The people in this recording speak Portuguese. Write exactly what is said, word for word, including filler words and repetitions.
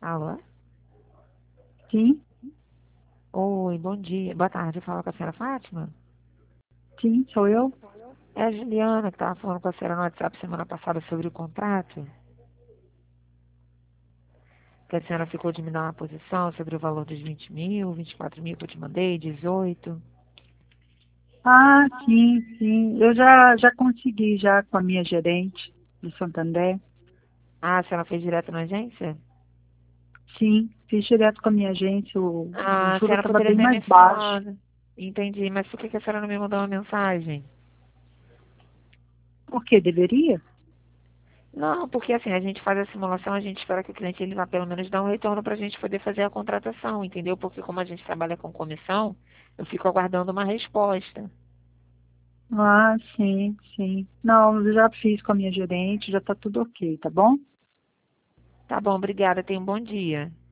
Alô? Sim, Oi, bom dia. Boa tarde, fala com a senhora Fátima? sim, sou eu. É a Juliana que estava falando com a senhora no WhatsApp semana passada sobre o contrato. Que a senhora ficou de me dar uma posição sobre o valor dos vinte mil, vinte e quatro mil que eu te mandei, dezoito. Ah, sim, sim. Eu já, já consegui já com a minha gerente do Santander. Ah, a senhora fez direto na agência? Sim, fiz direto com a minha agência. O, o Ah, a juro senhora estava poderia bem ter mais me baixo. falado. Entendi, mas por que que a senhora não me mandou uma mensagem? Por quê? Deveria? Não, porque assim, a gente faz a simulação, a gente espera que o cliente ele vá pelo menos dar um retorno para a gente poder fazer a contratação, entendeu? Porque como a gente trabalha com comissão, eu fico aguardando uma resposta. Ah, sim, sim. Não, eu já fiz com a minha gerente, já está tudo ok, tá bom? Tá bom, obrigada, tenha um bom dia.